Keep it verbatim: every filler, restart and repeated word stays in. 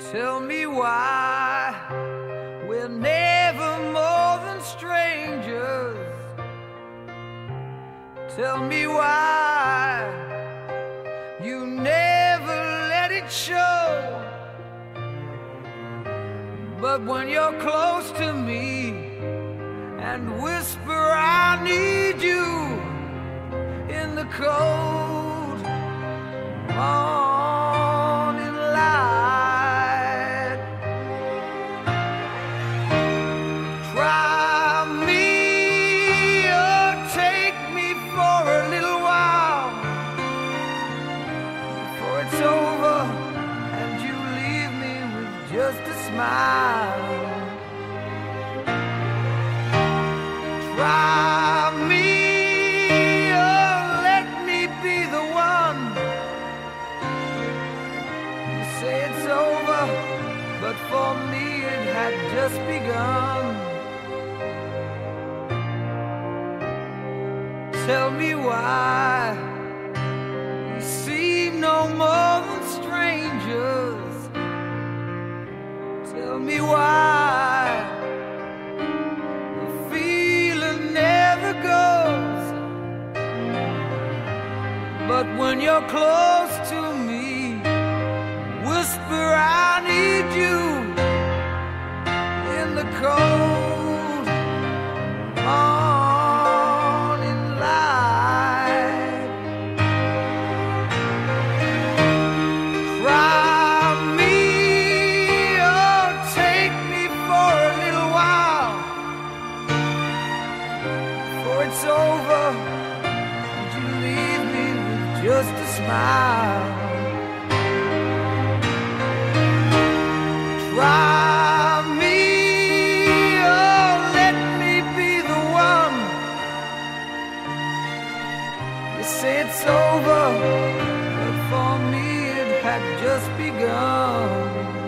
Tell me why we're never more than strangers. Tell me why you never let it show. But when you're close to me and whisper I need you in the cold morning light, try me or take me for a little while before it's over and you leave me with just a smile. Try me or let me be the one. You say it's over, but for me it had just begun. Tell me why we seem no more than strangers. Tell me why the feeling never goes. But when you're close to me, whisper I need you in the cold morning light. Try me or take me for a little while before it's over and you leave me with just a smile. Try me or let me be the one. You say it's over, but for me it had just begun.